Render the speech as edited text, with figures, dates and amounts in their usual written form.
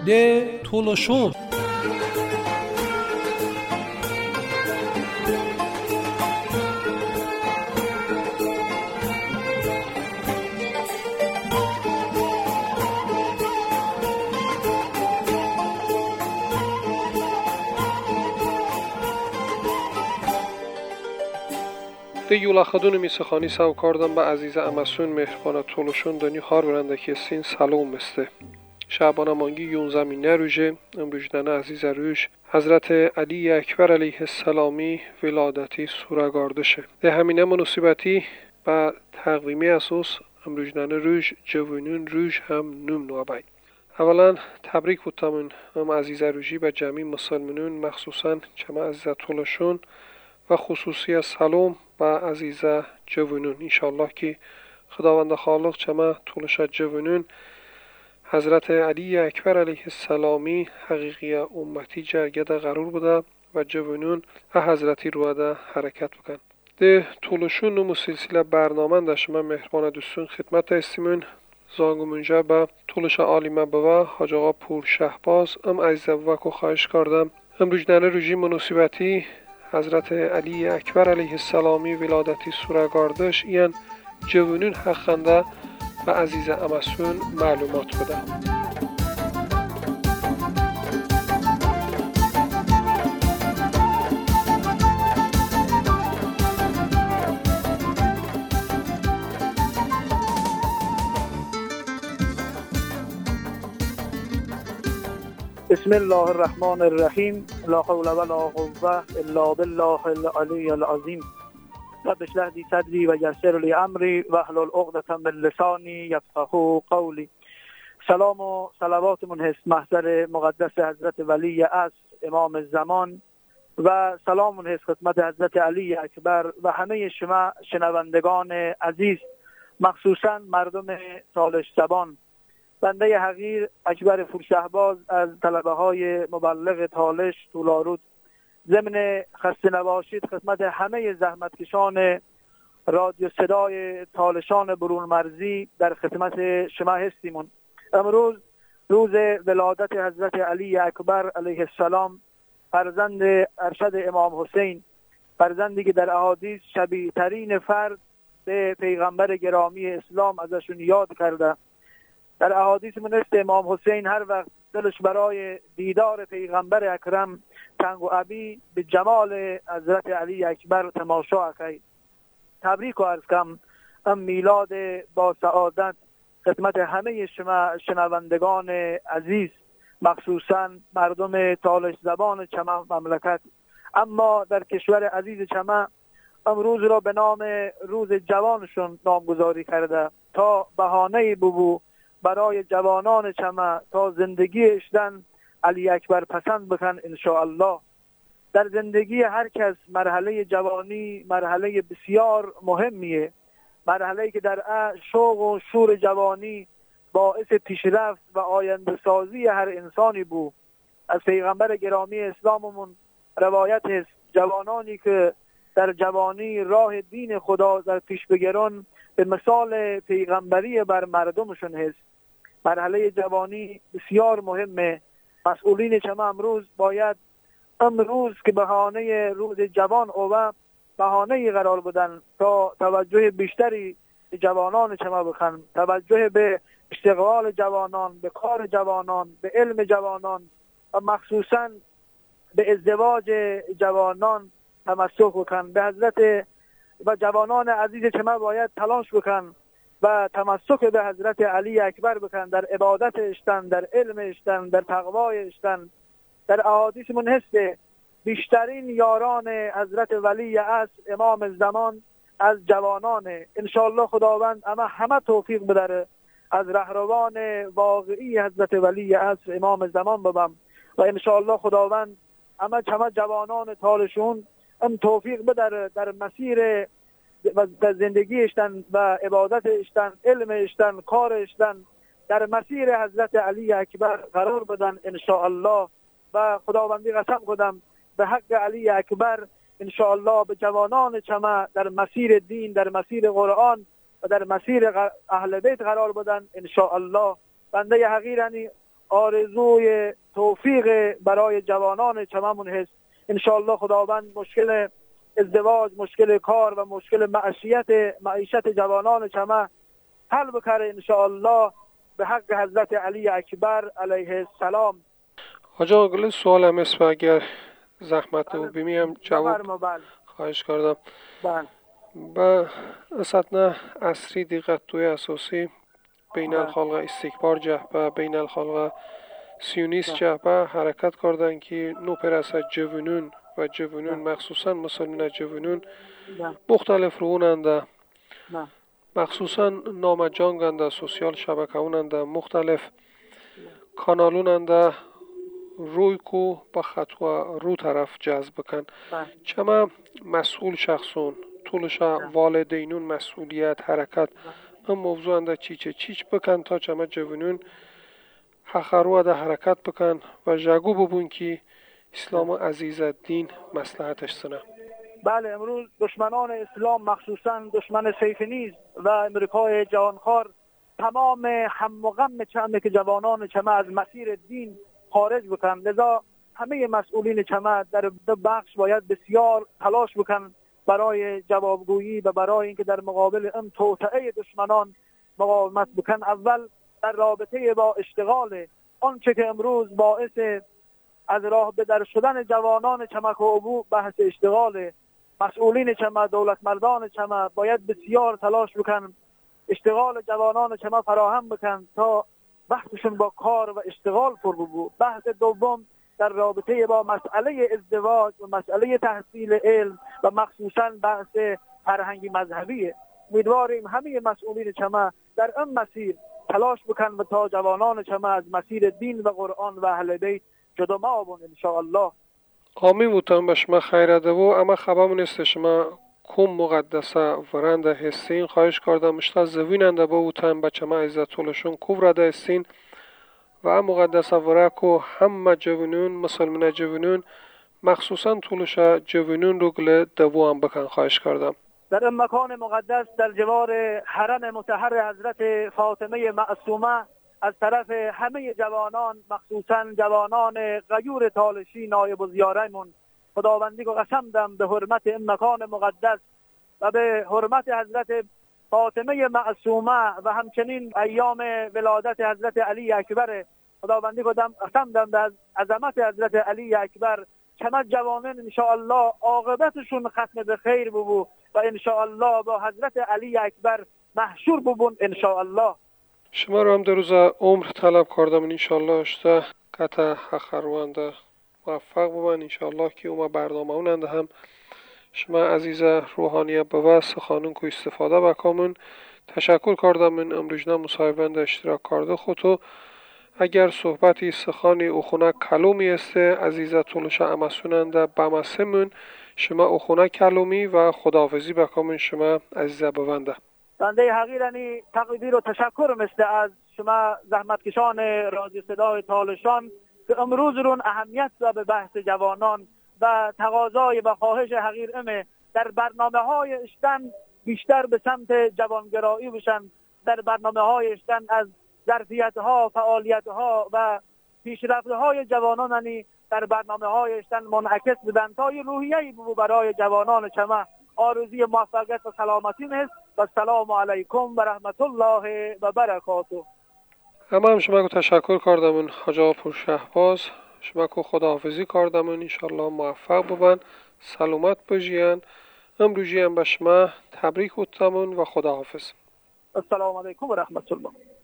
ده تولشون. ده یولا خدون میسخانی سو کردم به عزیز امسون مهربان تولشون دانی خار برنده که سین سلام مسته. شعبان مانگی 11 روژه امروجدن عزیز روش حضرت علی اکبر علیه السلامی ولادتی سورگاردشه. ده همینه مناسبتی با تقویمی اساس امروجدن روش جوانون روش هم نوم نوابای. اولا تبریک بودتمون هم عزیز روشی به جمعی مسلمانون مخصوصا چما عزیز تولشون و خصوصی سلام با عزیز جوانون. انشالله که خداوند خالق چما طولش جوانون حضرت علی اکبر علیه السلامی حقیقی امتی جرگد قرار بوده و جوانون حضرتی روده حرکت بکن. ده طولشون نمو سلسله برنامه در شما مهربان دوستون خدمت استیمون زانگو منجا به طولش عالمه بوا حاج آقا پور شهباز ام عزیز وکو خواهش کردم امروجدن روژی مناسبتی حضرت علی اکبر علیه السلامی ولادتی سورگاردش این جوانون حقنده و عزیز امسون معلومات بده. بسم الله الرحمن الرحیم. لا حول ولا قوة الا بالله العلی العظیم. رب اشرح لي صدری و یسر لی امری واحلل عقدة من لسانی یفقهوا قولی. سلام و صلوات منحس محضر مقدس حضرت ولی عصر امام زمان و سلام منحس خدمت حضرت علی اکبر و همه شما شنوندگان عزیز، مخصوصا مردم تالش زبان. بنده حقیر اکبر پور شهباز از طلبه های مبلغ تالش طولارود ضمن خسته نباشید خدمت همه زحمتکشان رادیو صدای تالشان برون مرزی در خدمت شما هستیمون. امروز روز ولادت حضرت علی اکبر علیه السلام، فرزند ارشد امام حسین، فرزندی که در احادیث شبیه ترین فرد به پیغمبر گرامی اسلام ازشون یاد کرده. در احادیث منست امام حسین هر وقت دلش برای دیدار پیغمبر اکرم تنگ و ابی به جمال حضرت علی اکبر تماشا اکی. تبریک و عرض کم ام میلاد با سعادت خدمت همه شما شنوندگان عزیز، مخصوصا مردم تالش زبان چما مملکت. اما در کشور عزیز چما امروز را به نام روز جوانشون نامگذاری کرده تا بهانه ببو برای جوانان چما تا زندگی اشتن علی اکبر پسند بکن انشاءالله. در زندگی هر کس مرحله جوانی مرحله بسیار مهمیه، مرحله‌ای که در شوق و شور جوانی باعث پیشرفت و آینده سازی هر انسانی بود. از پیغمبر گرامی اسلاممون روایت است جوانانی که در جوانی راه دین خدا در پیش بگیرن به مثال پیغمبری بر مردمشون هست. مرحله جوانی بسیار مهمه. مسئولین چما امروز باید امروز که بهانه روز جوان و بهانه قرار بدن تا توجه بیشتری به جوانان چما بکن، توجه به استقبال جوانان، به کار جوانان، به علم جوانان و مخصوصا به ازدواج جوانان تمسک بکن. به حضرت و جوانان عزیز چما باید تلاش بکن و تمسک به حضرت علی اکبر بکن، در عبادت اشتن، در علم اشتن، در تقوای اشتن. در احادیث من هسته بیشترین یاران حضرت ولی عصر امام زمان از جوانانه. انشاءالله خداوند اما همه توفیق بداره از رهروان واقعی حضرت ولی عصر امام زمان ببم و انشاءالله خداوند اما چما جوانان تالشون ام توفیق بداره در مسیر و در زندگی اشتن و عبادت اشتن، علم اشتن، کار اشتن، در مسیر حضرت علی اکبر قرار بدن انشاءالله. و خداوندی قسم کنم به حق علی اکبر انشاءالله به جوانان چما در مسیر دین، در مسیر قرآن و در مسیر اهل بیت قرار بدن انشاءالله. بنده حقیرانی آرزوی توفیق برای جوانان چممون هست. انشاءالله خداوند مشکل ازدواج، مشکل کار و مشکل معیشت جوانان چمه حل بکره انشاءالله به حق حضرت علی اکبر علیه السلام. حاج آقا سوال هم است و اگر زحمت رو بمیم جواب خواهش کردم. با اساتنا اصری دیقت توی اساسی بین الخلق استکبار جهبه بین الخلق سیونیست جهبه حرکت کردن که نو پرسه جوانون و جوانون مخصوصا مسلمان جوانون مختلف رووننده مخصوصا نامجانگنده سوسیال شبکهوننده مختلف کانالوننده روی کو با خطوه رو طرف جذب بکن چما مسئول شخصون طولشا والدینون مسئولیت حرکت هم موضوع انده چیچ بکن تا چما جوانون حخروه ده حرکت بکن و جگو ببون که اسلام عزیز دین مصلحتش سنه. بله امروز دشمنان اسلام مخصوصا دشمن سیفنیز و امریکای جهانخوار تمام هم و غم چمه که جوانان چمه از مسیر دین خارج بکن، لذا همه مسئولین چمه در بخش باید بسیار تلاش بکن برای جوابگویی و برای اینکه در مقابل این توطئه دشمنان مقاومت بکن. اول در رابطه با اشتغال آنچه که امروز باعث از راه به در شدن جوانان چمک و ابو بحث اشتغال، مسئولین چمه دولت مردان چمه باید بسیار تلاش بکن اشتغال جوانان چمه فراهم بکن تا بحثشون با کار و اشتغال پر بگو. بحث دوم در رابطه با مسئله ازدواج و مسئله تحصیل علم و مخصوصا بحث فرهنگی مذهبیه. امیدواریم همه مسئولین چمه در این مسیر تلاش بکن و تا جوانان چمه از مسیر دین و قرآن و اهل بیت جدا ما بون انشاءالله. آمین بودم به شما خیره دو اما خبرمون است شما کم مقدسه ورنده هستین خواهش کردم مشتا زویننده با بودم بچه ما عزتولشون کوورده هستین و هم مقدسه ورکو همه جوانون مسلمان جوانون مخصوصا طولش جوانون رو گله دو هم بکن خواهش کردم. در این مکان مقدس در جوار حرم مطهر حضرت فاطمه معصومه از طرف همه جوانان مخصوصا جوانان غیور تالشی نایب الزیاره‌مون خداوندی رو قسم دم به حرمت این مکان مقدس و به حرمت حضرت فاطمه معصومه و همچنین ایام ولادت حضرت علی اکبر خداوندی رو قسم دم به عظمت حضرت علی اکبر چمه جوانان انشاءالله عاقبتشون ختم به خیر ببو و انشاءالله با حضرت علی اکبر محشور ببون انشاءالله. شما رو هم در روز عمر طلب کردم انشاءالله اشته قطع حخروانده موفق ببن انشاءالله که اوما برنامه اوننده هم شما عزیز روحانیه به سخانون که استفاده بکامون تشکر کردم من امروجنا مصاحبنده اشتراک کرده خودتو اگر صحبتی سخانی اخونه کلومی است عزیز طولش امسوننده بمسمون شما اخونه کلومی و خداحافظی بکامون شما عزیز بونده. بنده حقیرانی تقدیر و تشکر مثل از شما زحمتکشان رادیو صدای تالشان که امروز رون اهمیت و به بحث جوانان و تقاضای و خواهش حقیر امه در برنامه های اشتن بیشتر به سمت جوانگرایی بشن، در برنامه های اشتن از ظرفیت ها فعالیت ها و پیشرفت های جوانان در برنامه های اشتن منعکس بدن تا یه روحیه‌ای برای جوانان چمه. آرزوی موفقیت و سلامتی است و السلام علیکم و رحمت الله و برکاته. هم شما کو تشکر کردم حاج آقا پرشهباز شما کو خداحافظی کردم انشالله موفق ببن سلامت بجین امروزی هم به شما تبریک گفتم و خداحافظ. السلام علیکم و رحمت الله.